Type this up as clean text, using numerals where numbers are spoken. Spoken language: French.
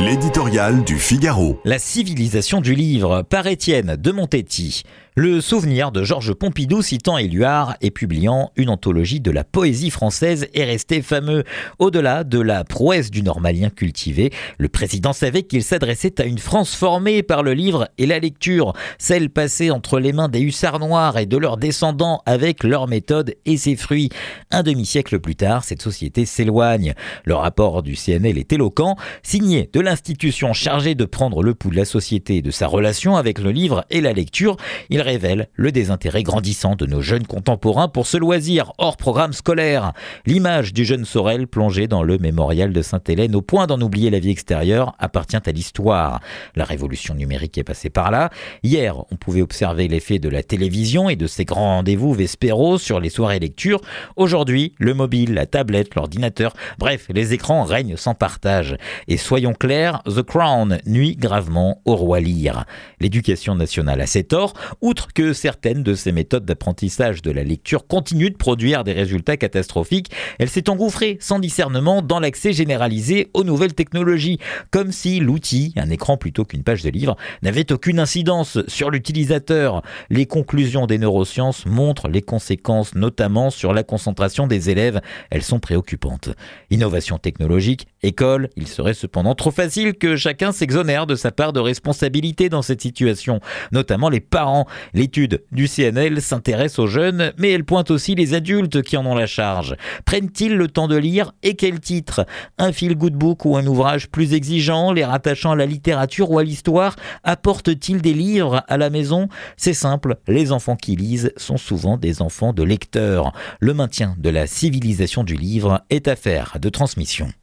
L'éditorial du Figaro. La civilisation du livre par Étienne de Montetti. Le souvenir de Georges Pompidou citant Éluard et publiant une anthologie de la poésie française est resté fameux. Au-delà de la prouesse du normalien cultivé, le président savait qu'il s'adressait à une France formée par le livre et la lecture, celle passée entre les mains des hussards noirs et de leurs descendants avec leurs méthodes et ses fruits. Un demi-siècle plus tard, cette société s'éloigne. Le rapport du CNL est éloquent, signé de l'institution chargée de prendre le pouls de la société et de sa relation avec le livre et la lecture. Il révèle le désintérêt grandissant de nos jeunes contemporains pour ce loisir hors programme scolaire. L'image du jeune Sorel plongé dans le mémorial de Sainte-Hélène au point d'en oublier la vie extérieure appartient à l'histoire. La révolution numérique est passée par là. Hier, on pouvait observer l'effet de la télévision et de ses grands rendez-vous vespéraux sur les soirées lecture. Aujourd'hui, le mobile, la tablette, l'ordinateur, bref, les écrans règnent sans partage. Et soyons clairs, The Crown nuit gravement au roi Lear. L'éducation nationale a ses torts, outre que certaines de ses méthodes d'apprentissage de la lecture continuent de produire des résultats catastrophiques, elle s'est engouffrée sans discernement dans l'accès généralisé aux nouvelles technologies, comme si l'outil, un écran plutôt qu'une page de livre, n'avait aucune incidence sur l'utilisateur. Les conclusions des neurosciences montrent les conséquences, notamment sur la concentration des élèves. Elles sont préoccupantes. Innovation technologique, école, il serait cependant trop facile que chacun s'exonère de sa part de responsabilité dans cette situation, notamment les parents. L'étude du CNL s'intéresse aux jeunes, mais elle pointe aussi les adultes qui en ont la charge. Prennent-ils le temps de lire et quel titre ? Un feel-good book ou un ouvrage plus exigeant, les rattachant à la littérature ou à l'histoire ? Apportent-ils des livres à la maison ? C'est simple, les enfants qui lisent sont souvent des enfants de lecteurs. Le maintien de la civilisation du livre est affaire de transmission.